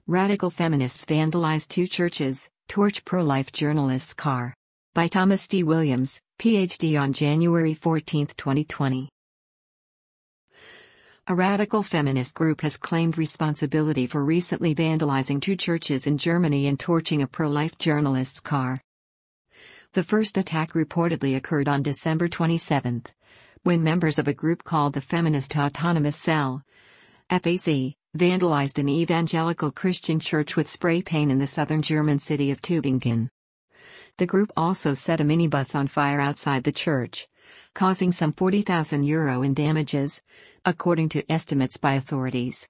Radical feminists vandalize two churches, torch pro-life journalist's car. By Thomas D. Williams, Ph.D. on January 14, 2020. A radical feminist group has claimed responsibility for recently vandalizing two churches in Germany and torching a pro-life journalist's car. The first attack reportedly occurred on December 27, when members of a group called the Feminist Autonomous Cell, FAC, vandalized an evangelical Christian church with spray paint in the southern German city of Tübingen. The group also set a minibus on fire outside the church, causing some €40,000 in damages, according to estimates by authorities.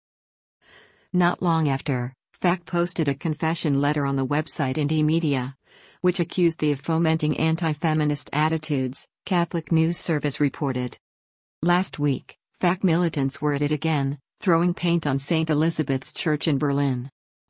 Not long after, FAC posted a confession letter on the website Indymedia, which accused them of fomenting anti-feminist attitudes, Catholic News Service reported. Last week, FAC militants were at it again, throwing paint on St. Elizabeth's Church in Berlin.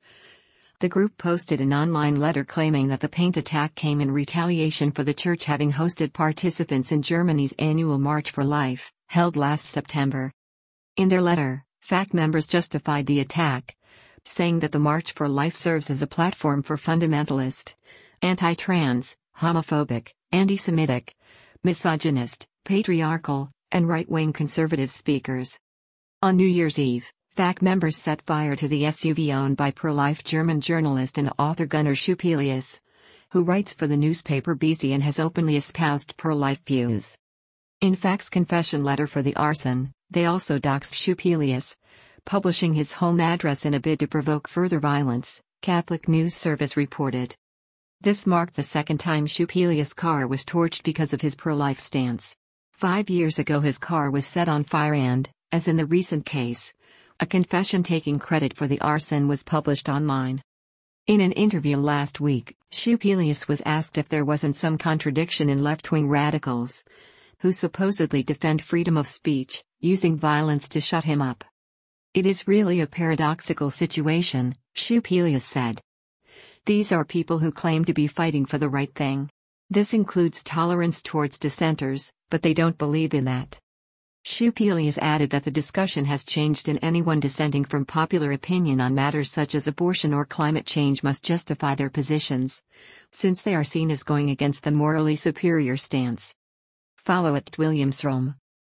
The group posted an online letter claiming that the paint attack came in retaliation for the church having hosted participants in Germany's annual March for Life, held last September. In their letter, FAC members justified the attack, saying that the March for Life serves as a platform for fundamentalist, anti-trans, homophobic, anti-Semitic, misogynist, patriarchal, and right-wing conservative speakers. On New Year's Eve, FAC members set fire to the SUV owned by pro-life German journalist and author Gunnar Schupelius, who writes for the newspaper BZ and has openly espoused pro-life views. In FAC's confession letter for the arson, they also doxed Schupelius, publishing his home address in a bid to provoke further violence, Catholic News Service reported. This marked the second time Schupelius' car was torched because of his pro-life stance. 5 years ago his car was set on fire and, as in the recent case, a confession taking credit for the arson was published online. In an interview last week, Schupelius was asked if there wasn't some contradiction in left-wing radicals, who supposedly defend freedom of speech, using violence to shut him up. It is really a paradoxical situation, Schupelius said. These are people who claim to be fighting for the right thing. This includes tolerance towards dissenters, but they don't believe in that. Schupelius added that the discussion has changed and anyone dissenting from popular opinion on matters such as abortion or climate change must justify their positions, since they are seen as going against the morally superior stance. Follow @WilliamsRome.